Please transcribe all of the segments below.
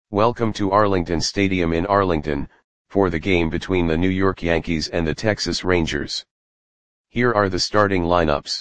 Welcome to Arlington Stadium in Arlington, for the game between the New York Yankees and the Texas Rangers. Here are the starting lineups.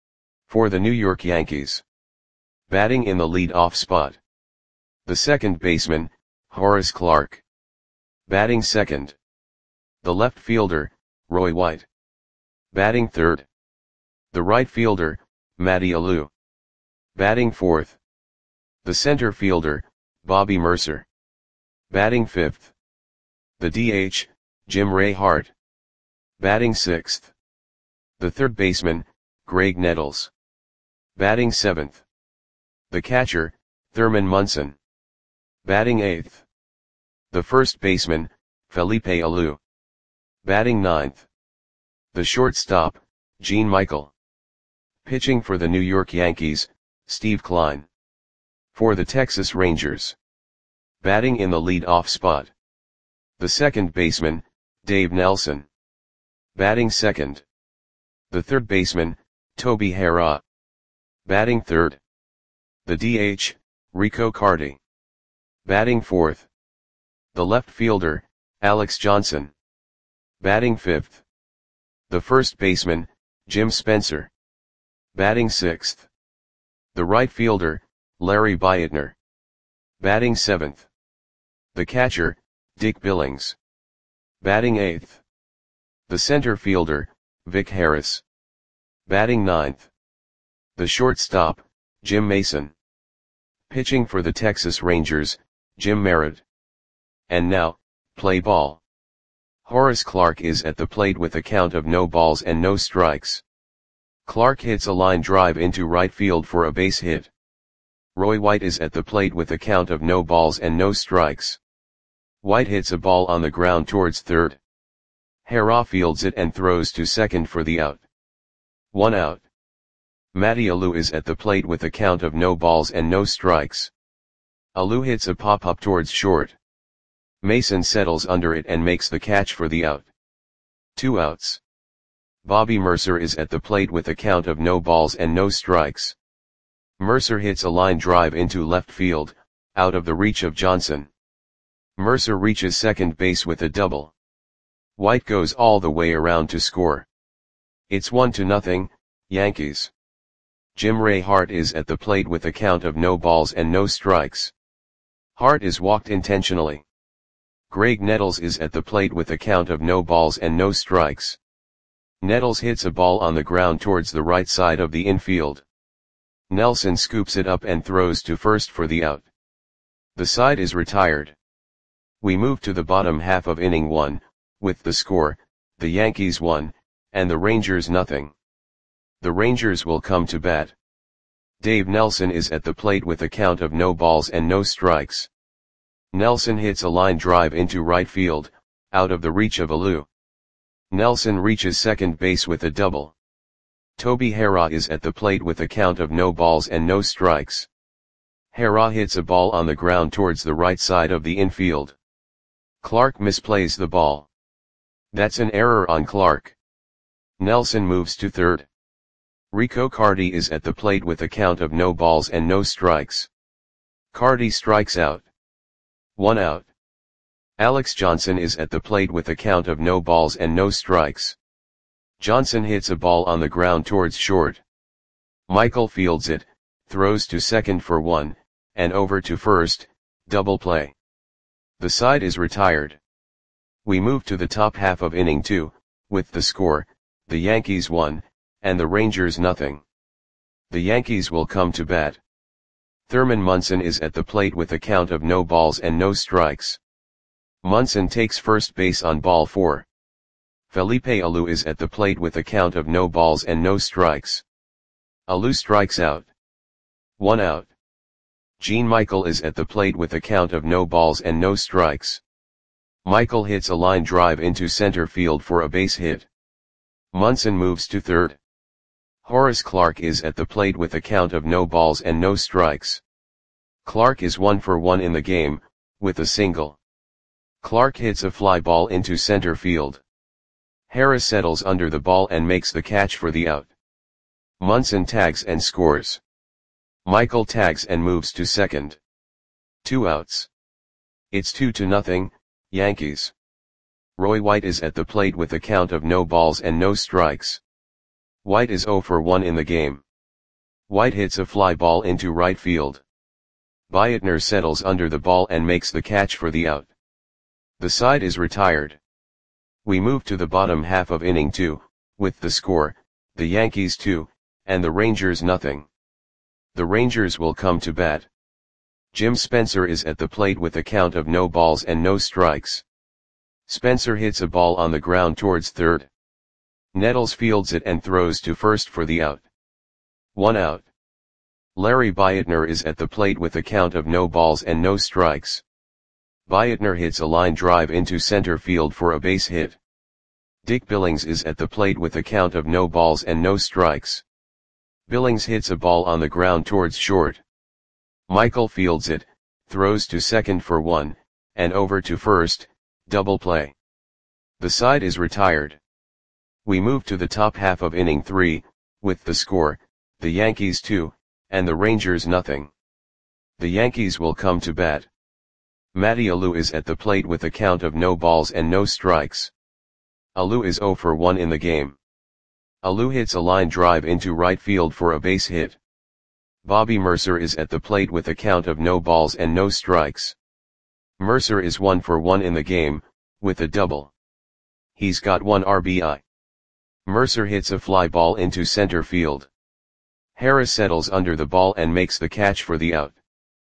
For the New York Yankees. Batting in the lead-off spot. The second baseman, Horace Clarke. Batting second. The left fielder, Roy White. Batting third. The right fielder, Matty Alou. Batting fourth. The center fielder, Bobby Murcer. Batting fifth. The DH, Jim Ray Hart. Batting sixth. The third baseman, Graig Nettles. Batting seventh. The catcher, Thurman Munson. Batting eighth. The first baseman, Felipe Alou. Batting ninth. The shortstop, Gene Michael. Pitching for the New York Yankees, Steve Kline. For the Texas Rangers. Batting in the lead-off spot. The second baseman, Dave Nelson. Batting second. The third baseman, Toby Harrah. Batting third. The DH, Rico Carty. Batting fourth. The left fielder, Alex Johnson. Batting fifth. The first baseman, Jim Spencer. Batting sixth. The right fielder, Larry Beitner. Batting seventh. The catcher, Dick Billings. Batting eighth. The center fielder, Vic Harris. Batting ninth. The shortstop, Jim Mason. Pitching for the Texas Rangers, Jim Merritt. And now, play ball. Horace Clarke is at the plate with a count of no balls and no strikes. Clarke hits a line drive into right field for a base hit. Roy White is at the plate with a count of no balls and no strikes. White hits a ball on the ground towards third. Harrah fields it and throws to second for the out. 1 out. Matty Alou is at the plate with a count of no balls and no strikes. Alou hits a pop-up towards short. Mason settles under it and makes the catch for the out. 2 outs. Bobby Murcer is at the plate with a count of no balls and no strikes. Murcer hits a line drive into left field, out of the reach of Johnson. Murcer reaches second base with a double. White goes all the way around to score. It's 1-0, Yankees. Jim Ray Hart is at the plate with a count of no balls and no strikes. Hart is walked intentionally. Graig Nettles is at the plate with a count of no balls and no strikes. Nettles hits a ball on the ground towards the right side of the infield. Nelson scoops it up and throws to first for the out. The side is retired. We move to the bottom half of inning 1, with the score, the Yankees 1, and the Rangers 0. The Rangers will come to bat. Dave Nelson is at the plate with a count of no balls and no strikes. Nelson hits a line drive into right field, out of the reach of Alou. Nelson reaches second base with a double. Toby Harrah is at the plate with a count of no balls and no strikes. Harrah hits a ball on the ground towards the right side of the infield. Clarke misplays the ball. That's an error on Clarke. Nelson moves to third. Rico Carty is at the plate with a count of no balls and no strikes. Carty strikes out. 1 out. Alex Johnson is at the plate with a count of no balls and no strikes. Johnson hits a ball on the ground towards short. Michael fields it, throws to second for 1, and over to first, double play. The side is retired. We move to the top half of inning 2, with the score, the Yankees 1, and the Rangers 0. The Yankees will come to bat. Thurman Munson is at the plate with a count of no balls and no strikes. Munson takes first base on ball 4. Felipe Alou is at the plate with a count of no balls and no strikes. Alou strikes out. 1 out. Gene Michael is at the plate with a count of no balls and no strikes. Michael hits a line drive into center field for a base hit. Munson moves to third. Horace Clarke is at the plate with a count of no balls and no strikes. Clarke is 1 for 1 in the game, with a single. Clarke hits a fly ball into center field. Harris settles under the ball and makes the catch for the out. Munson tags and scores. Michael tags and moves to second. 2 outs. It's 2-0, Yankees. Roy White is at the plate with a count of no balls and no strikes. White is 0 for 1 in the game. White hits a fly ball into right field. Beitner settles under the ball and makes the catch for the out. The side is retired. We move to the bottom half of inning 2, with the score, the Yankees 2, and the Rangers nothing. The Rangers will come to bat. Jim Spencer is at the plate with a count of no balls and no strikes. Spencer hits a ball on the ground towards third. Nettles fields it and throws to first for the out. 1 out. Larry Beitner is at the plate with a count of no balls and no strikes. Beitner hits a line drive into center field for a base hit. Dick Billings is at the plate with a count of no balls and no strikes. Billings hits a ball on the ground towards short. Michael fields it, throws to second for 1, and over to first, double play. The side is retired. We move to the top half of inning 3, with the score, the Yankees 2, and the Rangers nothing. The Yankees will come to bat. Matty Alou is at the plate with a count of no balls and no strikes. Alou is 0 for 1 in the game. Alou hits a line drive into right field for a base hit. Bobby Mercer is at the plate with a count of no balls and no strikes. Mercer is 1 for 1 in the game, with a double. He's got 1 RBI. Mercer hits a fly ball into center field. Harris settles under the ball and makes the catch for the out.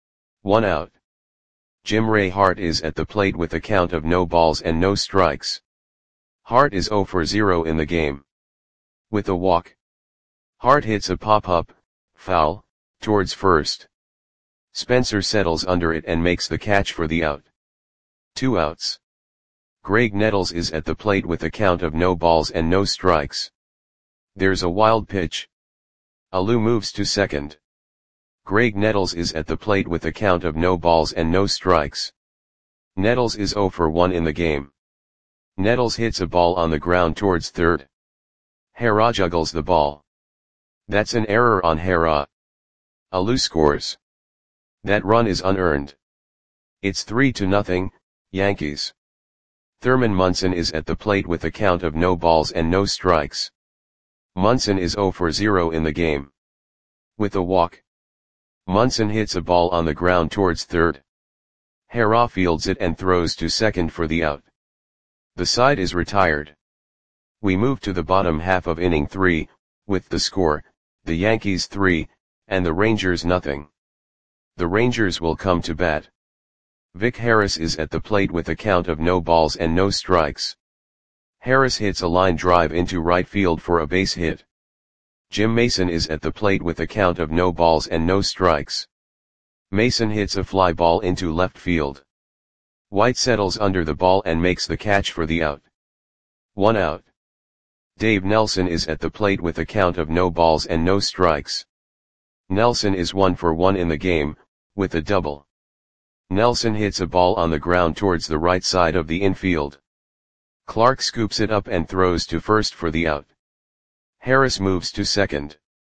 1 out. Jim Ray Hart is at the plate with a count of no balls and no strikes. Hart is 0 for 0 in the game. With a walk. Hart hits a pop-up, foul, towards first. Spencer settles under it and makes the catch for the out. 2 outs. Greg Nettles is at the plate with a count of no balls and no strikes. There's a wild pitch. Alou moves to second. Greg Nettles is at the plate with a count of no balls and no strikes. Nettles is 0 for 1 in the game. Nettles hits a ball on the ground towards third. Hara juggles the ball. That's an error on Hara. Alou scores. That run is unearned. It's 3-0, Yankees. Thurman Munson is at the plate with a count of no balls and no strikes. Munson is 0 for 0 in the game. With a walk. Munson hits a ball on the ground towards third. Hara fields it and throws to second for the out. The side is retired. We move to the bottom half of inning 3, with the score, the Yankees 3, and the Rangers nothing. The Rangers will come to bat. Vic Harris is at the plate with a count of no balls and no strikes. Harris hits a line drive into right field for a base hit. Jim Mason is at the plate with a count of no balls and no strikes. Mason hits a fly ball into left field. White settles under the ball and makes the catch for the out. 1 out. Dave Nelson is at the plate with a count of no balls and no strikes. Nelson is 1 for 1 in the game, with a double. Nelson hits a ball on the ground towards the right side of the infield. Clark scoops it up and throws to first for the out. Harris moves to second.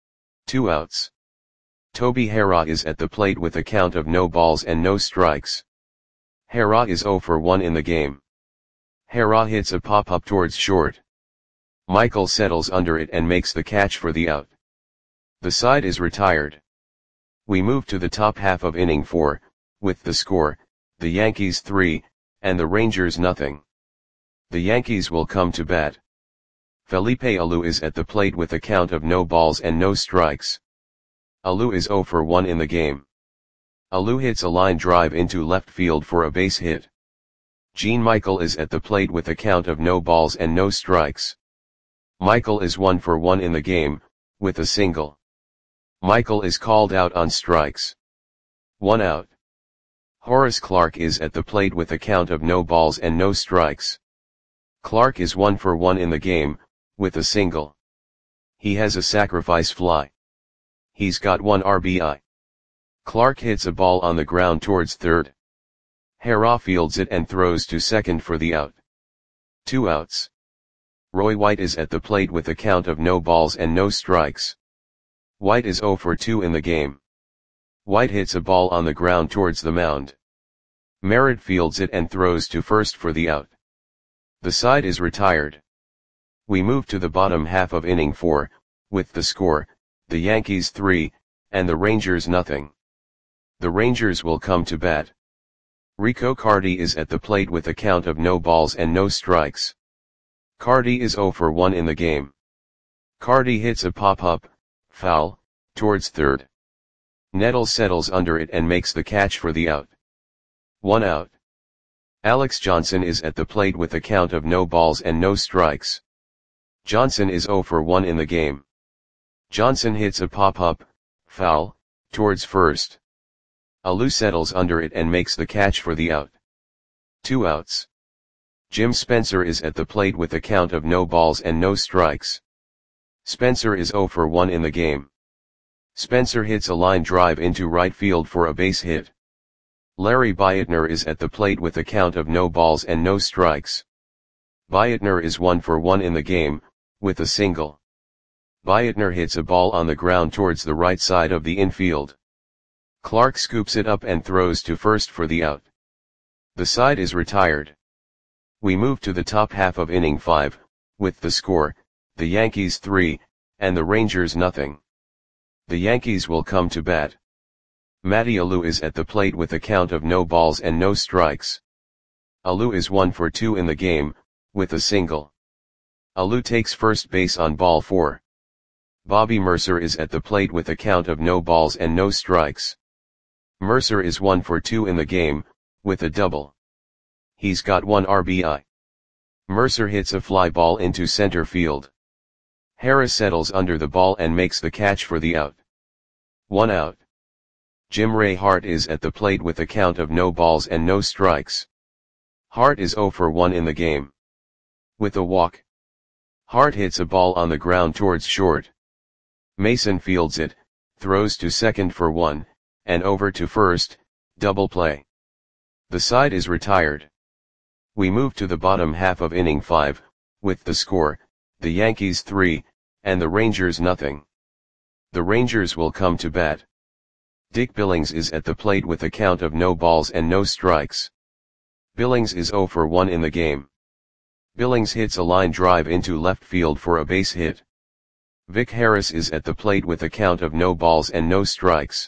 2 outs. Toby Hara is at the plate with a count of no balls and no strikes. Hara is 0 for 1 in the game. Hara hits a pop-up towards short. Michael settles under it and makes the catch for the out. The side is retired. We move to the top half of inning 4, with the score, the Yankees 3, and the Rangers nothing. The Yankees will come to bat. Felipe Alou is at the plate with a count of no balls and no strikes. Alou is 0 for 1 in the game. Alou hits a line drive into left field for a base hit. Gene Michael is at the plate with a count of no balls and no strikes. Michael is 1 for 1 in the game, with a single. Michael is called out on strikes. 1 out. Horace Clarke is at the plate with a count of no balls and no strikes. Clarke is 1 for 1 in the game, with a single. He has a sacrifice fly. He's got 1 RBI. Clarke hits a ball on the ground towards third. Hara fields it and throws to second for the out. 2 outs. Roy White is at the plate with a count of no balls and no strikes. White is 0 for 2 in the game. White hits a ball on the ground towards the mound. Merritt fields it and throws to first for the out. The side is retired. We move to the bottom half of inning 4, with the score, the Yankees 3, and the Rangers nothing. The Rangers will come to bat. Rico Carty is at the plate with a count of no balls and no strikes. Carty is 0 for 1 in the game. Carty hits a pop-up, foul, towards third. Nettles settles under it and makes the catch for the out. 1 out. Alex Johnson is at the plate with a count of no balls and no strikes. Johnson is 0 for 1 in the game. Johnson hits a pop-up, foul, towards first. Alou settles under it and makes the catch for the out. 2 outs. Jim Spencer is at the plate with a count of no balls and no strikes. Spencer is 0 for 1 in the game. Spencer hits a line drive into right field for a base hit. Larry Bietner is at the plate with a count of no balls and no strikes. Bietner is 1 for 1 in the game, with a single. Bietner hits a ball on the ground towards the right side of the infield. Clark scoops it up and throws to first for the out. The side is retired. We move to the top half of inning 5, with the score, the Yankees 3, and the Rangers nothing. The Yankees will come to bat. Matty Alou is at the plate with a count of no balls and no strikes. Alou is 1 for 2 in the game, with a single. Alou takes first base on ball 4. Bobby Mercer is at the plate with a count of no balls and no strikes. Mercer is 1 for 2 in the game, with a double. He's got 1 RBI. Mercer hits a fly ball into center field. Harris settles under the ball and makes the catch for the out. 1 out. Jim Ray Hart is at the plate with a count of no balls and no strikes. Hart is 0 for 1 in the game. With a walk. Hart hits a ball on the ground towards short. Mason fields it, throws to second for 1, and over to first, double play. The side is retired. We move to the bottom half of inning 5, with the score, the Yankees 3, and the Rangers nothing. The Rangers will come to bat. Dick Billings is at the plate with a count of no balls and no strikes. Billings is 0 for 1 in the game. Billings hits a line drive into left field for a base hit. Vic Harris is at the plate with a count of no balls and no strikes.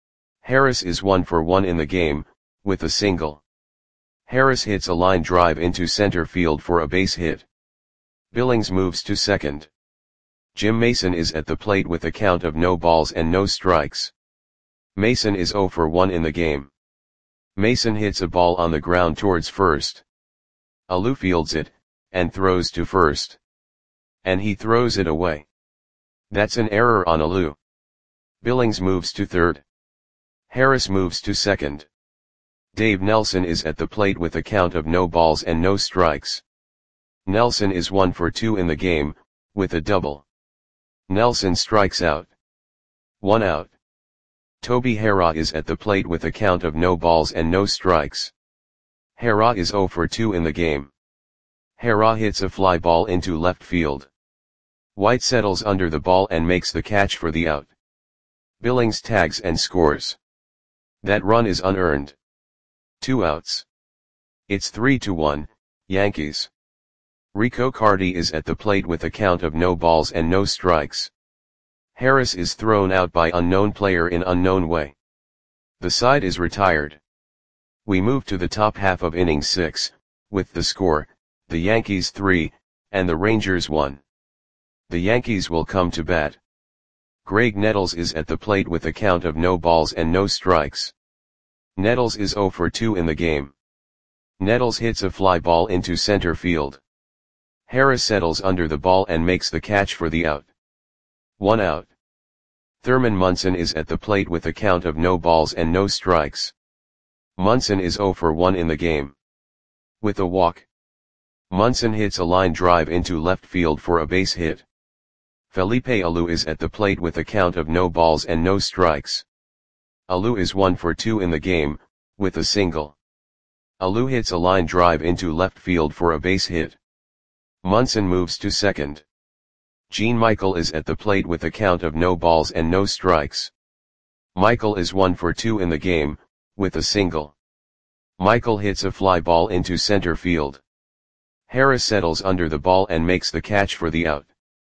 Harris is 1 for 1 in the game, with a single. Harris hits a line drive into center field for a base hit. Billings moves to second. Jim Mason is at the plate with a count of no balls and no strikes. Mason is 0 for 1 in the game. Mason hits a ball on the ground towards first. Alou fields it, and throws to first. And he throws it away. That's an error on Alou. Billings moves to third. Harris moves to second. Dave Nelson is at the plate with a count of no balls and no strikes. Nelson is 1 for 2 in the game, with a double. Nelson strikes out. 1 out. Toby Harrah is at the plate with a count of no balls and no strikes. Harrah is 0 for 2 in the game. Harrah hits a fly ball into left field. White settles under the ball and makes the catch for the out. Billings tags and scores. That run is unearned. 2 outs. It's 3-1, Yankees. Rico Carty is at the plate with a count of no balls and no strikes. Harris is thrown out by unknown player in unknown way. The side is retired. We move to the top half of inning 6, with the score, the Yankees 3, and the Rangers 1. The Yankees will come to bat. Greg Nettles is at the plate with a count of no balls and no strikes. Nettles is 0 for 2 in the game. Nettles hits a fly ball into center field. Harris settles under the ball and makes the catch for the out. 1 out. Thurman Munson is at the plate with a count of no balls and no strikes. Munson is 0 for 1 in the game. With a walk. Munson hits a line drive into left field for a base hit. Felipe Alou is at the plate with a count of no balls and no strikes. Alou is 1 for 2 in the game, with a single. Alou hits a line drive into left field for a base hit. Munson moves to second. Gene Michael is at the plate with a count of no balls and no strikes. Michael is 1 for 2 in the game, with a single. Michael hits a fly ball into center field. Harris settles under the ball and makes the catch for the out.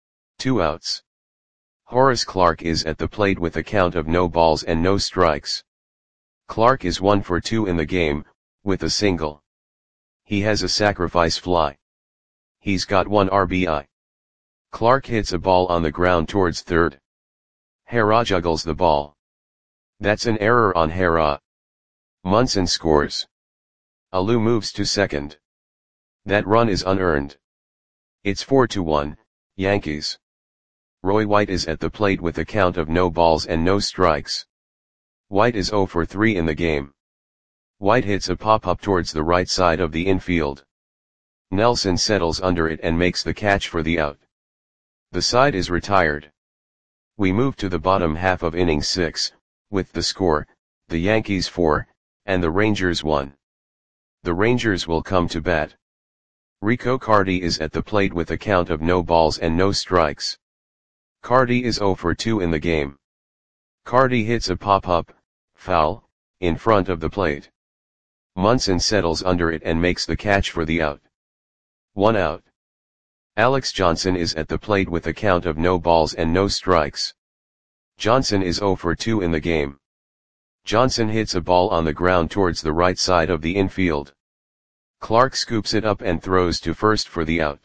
2 outs. Horace Clarke is at the plate with a count of no balls and no strikes. Clarke is 1 for 2 in the game, with a single. He has a sacrifice fly. He's got 1 RBI. Clarke hits a ball on the ground towards third. Hara juggles the ball. That's an error on Hara. Munson scores. Alou moves to second. That run is unearned. It's 4-1, Yankees. Roy White is at the plate with a count of no balls and no strikes. White is 0 for 3 in the game. White hits a pop-up towards the right side of the infield. Nelson settles under it and makes the catch for the out. The side is retired. We move to the bottom half of inning 6, with the score, the Yankees 4, and the Rangers 1. The Rangers will come to bat. Rico Carty is at the plate with a count of no balls and no strikes. Carty is 0 for 2 in the game. Carty hits a pop-up, foul, in front of the plate. Munson settles under it and makes the catch for the out. 1 out. Alex Johnson is at the plate with a count of no balls and no strikes. Johnson is 0 for 2 in the game. Johnson hits a ball on the ground towards the right side of the infield. Clarke scoops it up and throws to first for the out.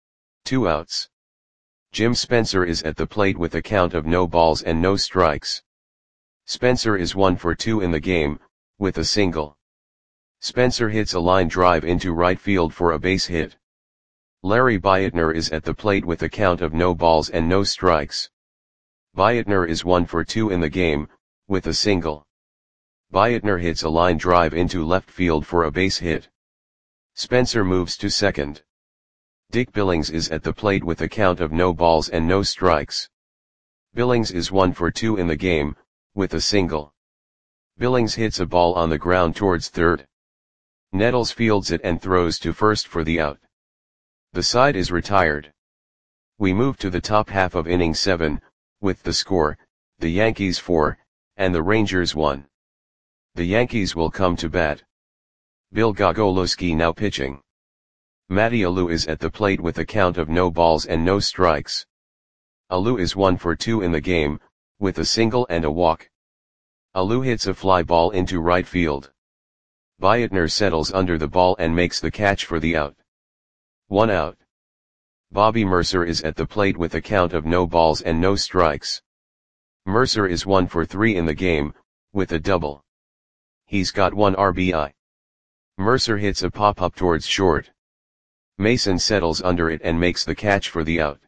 2 outs. Jim Spencer is at the plate with a count of no balls and no strikes. Spencer is 1 for 2 in the game, with a single. Spencer hits a line drive into right field for a base hit. Larry Bietner is at the plate with a count of no balls and no strikes. Bietner is 1 for 2 in the game, with a single. Bietner hits a line drive into left field for a base hit. Spencer moves to second. Dick Billings is at the plate with a count of no balls and no strikes. Billings is 1 for 2 in the game, with a single. Billings hits a ball on the ground towards third. Nettles fields it and throws to first for the out. The side is retired. We move to the top half of inning 7, with the score, the Yankees 4, and the Rangers 1. The Yankees will come to bat. Bill Gogolowski now pitching. Matty Alou is at the plate with a count of no balls and no strikes. Alou is 1 for 2 in the game, with a single and a walk. Alou hits a fly ball into right field. Bietner settles under the ball and makes the catch for the out. 1 out. Bobby Mercer is at the plate with a count of no balls and no strikes. Mercer is 1 for 3 in the game, with a double. He's got 1 RBI. Mercer hits a pop-up towards short. Mason settles under it and makes the catch for the out.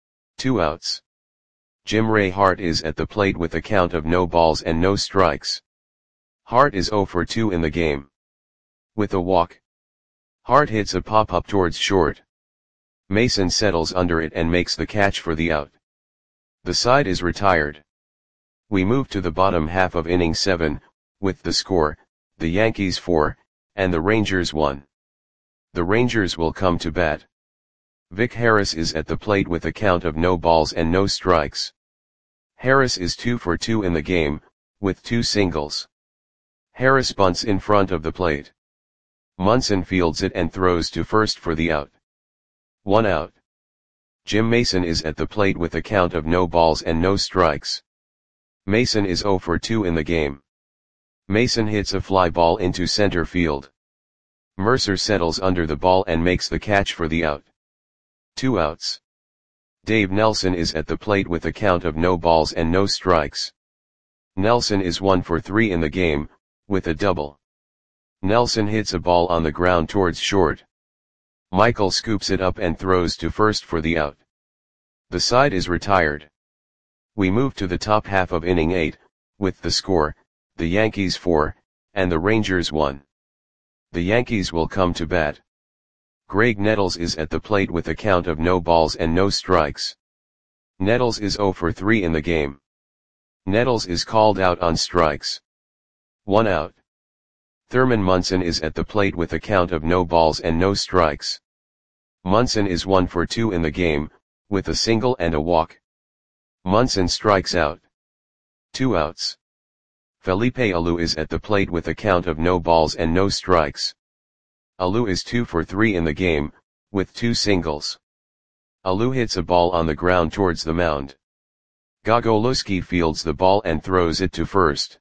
2 outs. Jim Ray Hart is at the plate with a count of no balls and no strikes. Hart is 0 for 2 in the game. With a walk. Hart hits a pop-up towards short. Mason settles under it and makes the catch for the out. The side is retired. We move to the bottom half of inning 7, with the score, the Yankees 4, and the Rangers 1. The Rangers will come to bat. Vic Harris is at the plate with a count of no balls and no strikes. Harris is 2 for 2 in the game, with 2 singles. Harris bunts in front of the plate. Munson fields it and throws to first for the out. 1 out. Jim Mason is at the plate with a count of no balls and no strikes. Mason is 0 for 2 in the game. Mason hits a fly ball into center field. Mercer settles under the ball and makes the catch for the out. 2 outs. Dave Nelson is at the plate with a count of no balls and no strikes. Nelson is 1 for 3 in the game, with a double. Nelson hits a ball on the ground towards short. Michael scoops it up and throws to first for the out. The side is retired. We move to the top half of inning 8, with the score, the Yankees 4, and the Rangers 1. The Yankees will come to bat. Greg Nettles is at the plate with a count of no balls and no strikes. Nettles is 0 for 3 in the game. Nettles is called out on strikes. 1 out. Thurman Munson is at the plate with a count of no balls and no strikes. Munson is 1 for 2 in the game, with a single and a walk. Munson strikes out. 2 outs. Felipe Alou is at the plate with a count of no balls and no strikes. Alou is 2 for 3 in the game, with 2 singles. Alou hits a ball on the ground towards the mound. Gogolewski fields the ball and throws it to first.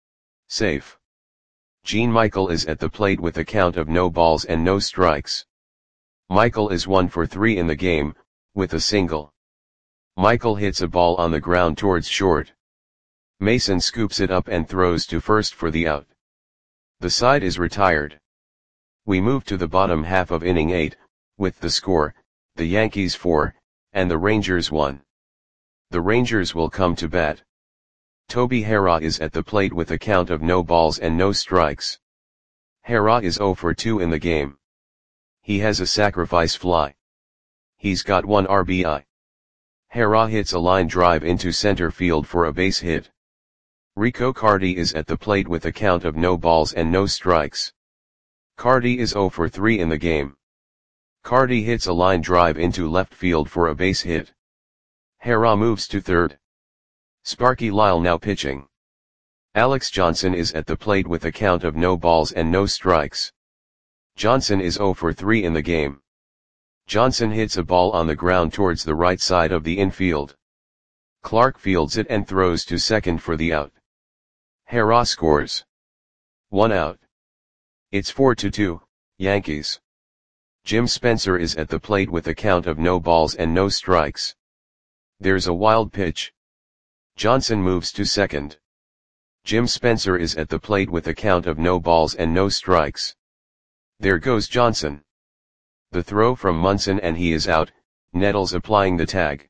Safe. Jean-Michel is at the plate with a count of no balls and no strikes. Michael is 1 for 3 in the game, with a single. Michael hits a ball on the ground towards short. Mason scoops it up and throws to first for the out. The side is retired. We move to the bottom half of inning 8, with the score, the Yankees 4, and the Rangers 1. The Rangers will come to bat. Toby Harrah is at the plate with a count of no balls and no strikes. Harrah is 0 for 2 in the game. He has a sacrifice fly. He's got 1 RBI. Harrah hits a line drive into center field for a base hit. Rico Carty is at the plate with a count of no balls and no strikes. Carty is 0 for 3 in the game. Carty hits a line drive into left field for a base hit. Harrah moves to third. Sparky Lyle now pitching. Alex Johnson is at the plate with a count of no balls and no strikes. Johnson is 0 for 3 in the game. Johnson hits a ball on the ground towards the right side of the infield. Clark fields it and throws to second for the out. Harrah scores. 1 out. It's 4-2, Yankees. Jim Spencer is at the plate with a count of no balls and no strikes. There's a wild pitch. Johnson moves to second. Jim Spencer is at the plate with a count of no balls and no strikes. There goes Johnson. The throw from Munson and he is out, Nettles applying the tag.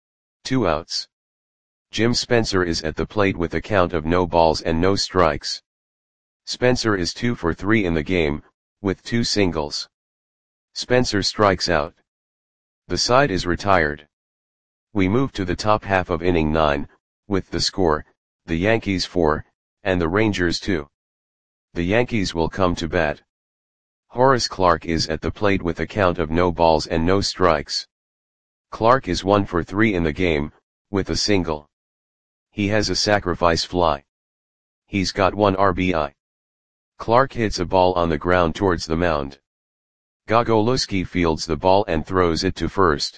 2 outs. Jim Spencer is at the plate with a count of no balls and no strikes. Spencer is 2 for 3 in the game, with 2 singles. Spencer strikes out. The side is retired. We move to the top half of inning 9, with the score, the Yankees 4, and the Rangers 2. The Yankees will come to bat. Horace Clarke is at the plate with a count of no balls and no strikes. Clarke is 1 for 3 in the game, with a single. He has a sacrifice fly. He's got 1 RBI. Clarke hits a ball on the ground towards the mound. Gogolewski fields the ball and throws it to first.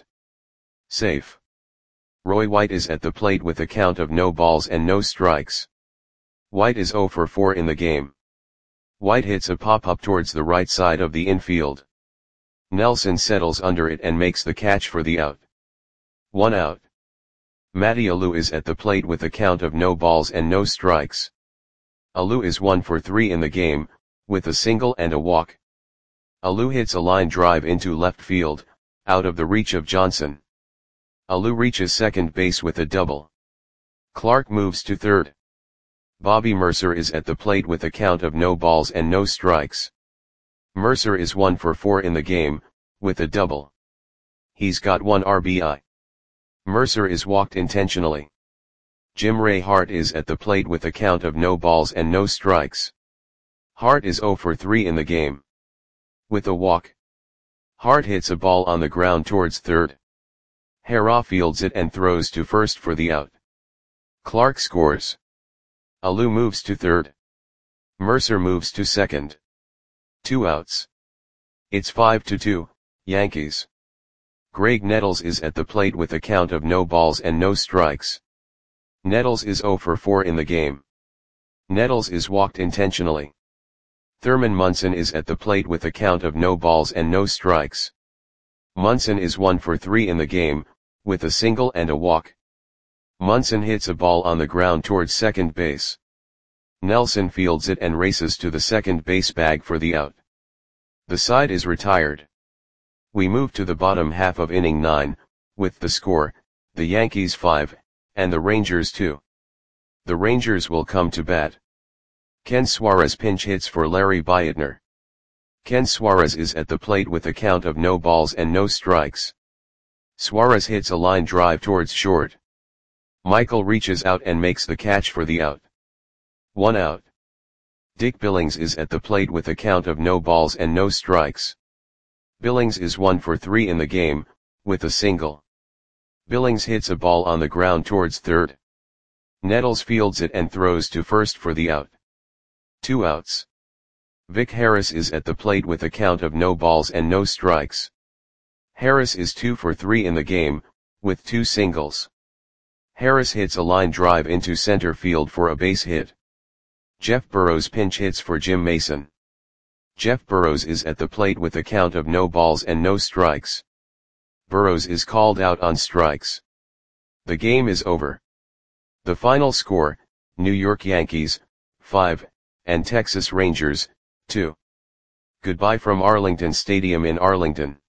Safe. Roy White is at the plate with a count of no balls and no strikes. White is 0 for 4 in the game. White hits a pop-up towards the right side of the infield. Nelson settles under it and makes the catch for the out. 1 out. Matty Alou is at the plate with a count of no balls and no strikes. Alou is 1 for 3 in the game, with a single and a walk. Alou hits a line drive into left field, out of the reach of Johnson. Alou reaches second base with a double. Clarke moves to third. Bobby Mercer is at the plate with a count of no balls and no strikes. Mercer is 1 for 4 in the game, with a double. He's got 1 RBI. Mercer is walked intentionally. Jim Ray Hart is at the plate with a count of no balls and no strikes. Hart is 0 for 3 in the game. With a walk. Hart hits a ball on the ground towards third. Harrah fields it and throws to first for the out. Clarke scores. Alou moves to third. Mercer moves to second. 2 outs. It's 5-2, Yankees. Greg Nettles is at the plate with a count of no balls and no strikes. Nettles is 0 for 4 in the game. Nettles is walked intentionally. Thurman Munson is at the plate with a count of no balls and no strikes. Munson is 1 for 3 in the game, with a single and a walk. Munson hits a ball on the ground towards second base. Nelson fields it and races to the second base bag for the out. The side is retired. We move to the bottom half of inning 9, with the score, the Yankees 5, and the Rangers 2. The Rangers will come to bat. Ken Suarez pinch hits for Larry Beitner. Ken Suarez is at the plate with a count of no balls and no strikes. Suarez hits a line drive towards short. Michael reaches out and makes the catch for the out. 1 out. Dick Billings is at the plate with a count of no balls and no strikes. Billings is 1 for 3 in the game, with a single. Billings hits a ball on the ground towards third. Nettles fields it and throws to first for the out. 2 outs. Vic Harris is at the plate with a count of no balls and no strikes. Harris is 2 for 3 in the game, with 2 singles. Harris hits a line drive into center field for a base hit. Jeff Burrows pinch hits for Jim Mason. Jeff Burrows is at the plate with a count of no balls and no strikes. Burrows is called out on strikes. The game is over. The final score, New York Yankees, 5, and Texas Rangers, 2. Goodbye from Arlington Stadium in Arlington.